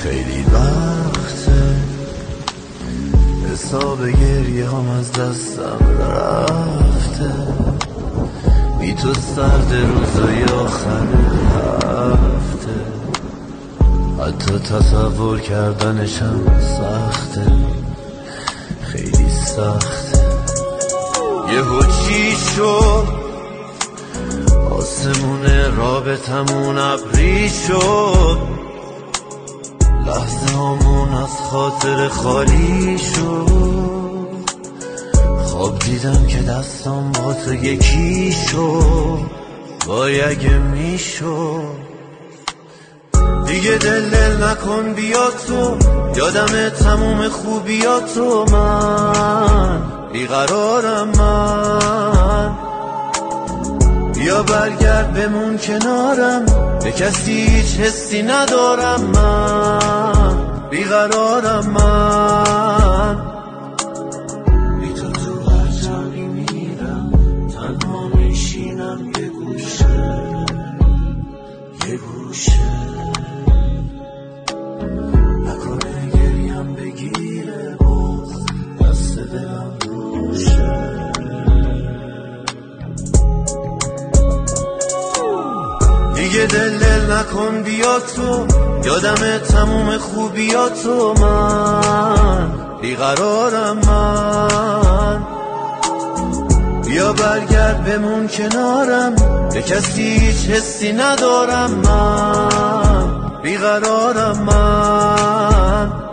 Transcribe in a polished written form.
خیلی وقته حساب گریه هم از دستم رفته، بی تو سرد روزای آخر هفته، حتی تصور کردنشم سخته، خیلی سخته. یهو چی شد آسمون رابطمون ابری شد، لحظه هامون از خاطر خالی شد، خواب دیدم که دستم با تو یکی شد، وای اگه میشد. دیگه دل نکن بیا تو، یادم تموم خوبیاتو، من بیقرارم، من بیا برگرد بمون کنارم، به کسی هیچ حسی ندارم، من بیقرارم، من بی تو تو هر جایی میرم، تنها میشینم یه گوشه، یه گوشه، نکنه گریم بگیره باز دست دلم روشه. دیگه دل نکن بیا تو، یادم تموم خوبیاتو، من بیقرارم، من بیا برگرد بمون کنارم، به کسی هیچ حسی ندارم، من بیقرارم، من